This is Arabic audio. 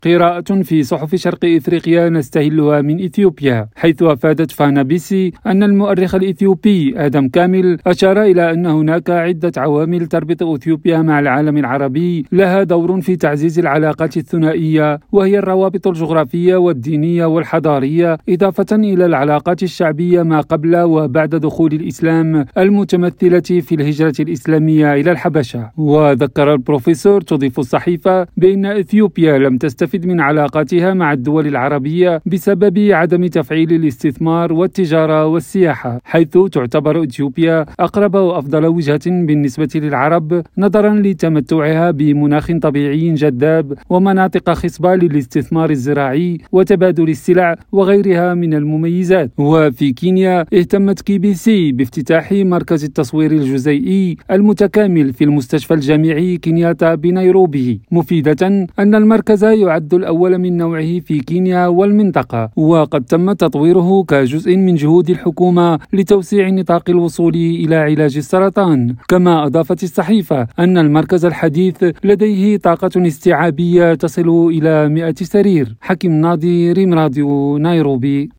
قراءة في صحف شرق إفريقيا نستهلها من إثيوبيا، حيث أفادت فانا بيسي أن المؤرخ الإثيوبي آدم كامل أشار إلى أن هناك عدة عوامل تربط إثيوبيا مع العالم العربي لها دور في تعزيز العلاقات الثنائية، وهي الروابط الجغرافية والدينية والحضارية، إضافة إلى العلاقات الشعبية ما قبل وبعد دخول الإسلام المتمثلة في الهجرة الإسلامية إلى الحبشة. وذكر البروفيسور تضيف الصحيفة بأن إثيوبيا لم تستفد من علاقاتها مع الدول العربية بسبب عدم تفعيل الاستثمار والتجارة والسياحة، حيث تعتبر إثيوبيا أقرب وأفضل وجهة بالنسبة للعرب نظرا لتمتعها بمناخ طبيعي جذاب ومناطق خصبة للاستثمار الزراعي وتبادل السلع وغيرها من المميزات. وفي كينيا اهتمت KBC بافتتاح مركز التصوير الجزيئي المتكامل في المستشفى الجامعي كينياتا بنيروبي، مفيدة أن المركز يعد الأول من نوعه في كينيا والمنطقة، وقد تم تطويره كجزء من جهود الحكومة لتوسيع نطاق الوصول إلى علاج السرطان. كما أضافت الصحيفة أن المركز الحديث لديه طاقة استيعابية تصل إلى 100 سرير. حكيم ناظر، راديو نيروبي.